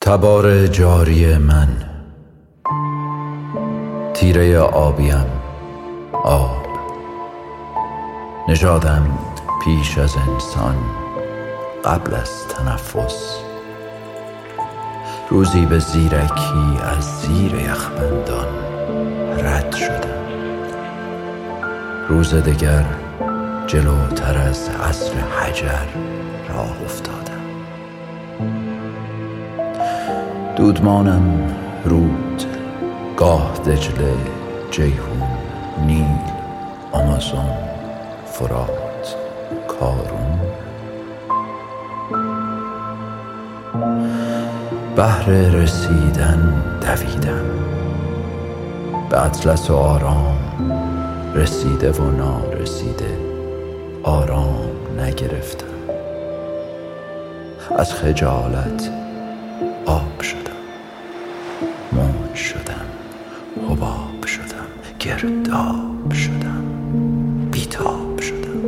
تبار جاری من، تیره آبیم، آب نژادم پیش از انسان، قبل از تنفس. روزی به زیرکی از زیر یخبندان رد شدم، روز دگر جلوتر از عصر حجر راه افتادم. دودمانم رود، گاه دجله، جیهون، نیل، آمازون، فرات، کارون. بهر رسیدن دویدم، به اطلس و آرام رسیده و نارسیده آرام نگرفتم. از خجالت آب شدم، موج شدم، حباب شدم، گرداب شدم، بیتاب شدم.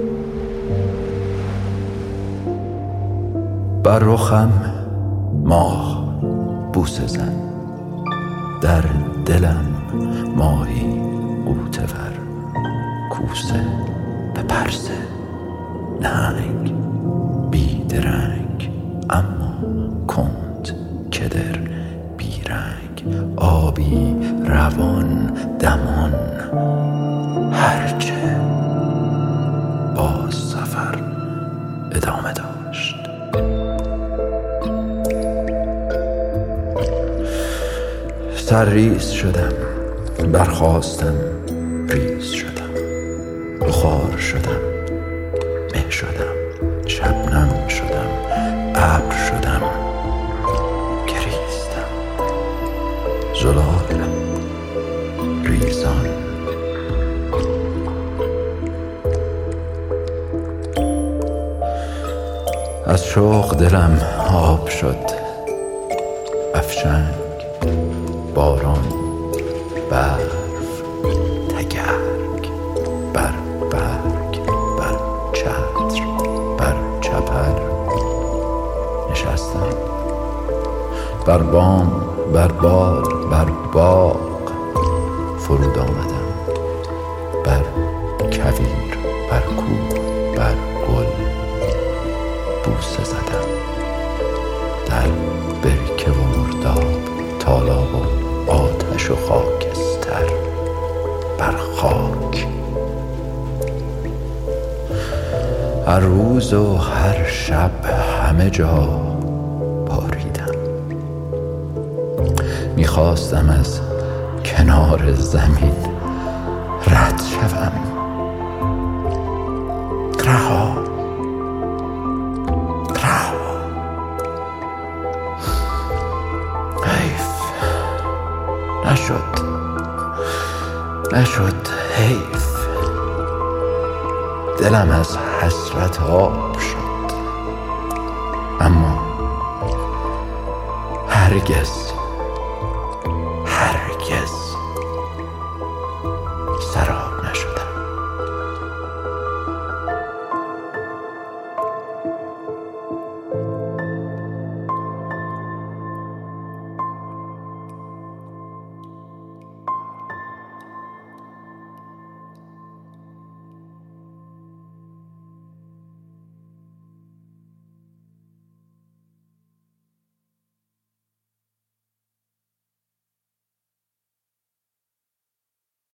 بر رخم ماه بوسه زن، در دلم ماهی غوطه ور، کوسه به پرسه، نهنگ بیدرنگ اما کند، کدر بیرنگ، آبی روان دمان. هرچه باز سفر ادامه داشت. سرریز شدم، برخاستم، ریز شدم، بخار شدم، مه شدم، شبنم شدم، ابر شدم، گریستم، زلال ریزان. از شوق دلم آب شد، افشنگ، باران، برف، تگرگ، بر برگ، بر چتر، بر چپر نشستم. بر بام، بر بال، بر باغ فرود آمدم. بر کویر، بر کوه، بر گل بوسه زدم. در برکه و مرداب، تالاب و آتش و خاکستر، بر خاک. هر روز و هر شب همه جا باریدم. میخواستم از کنار زمین رد شوم. رها، رها. حیف نشد، حیف. دلم از حسرت آب شد، اما هرگز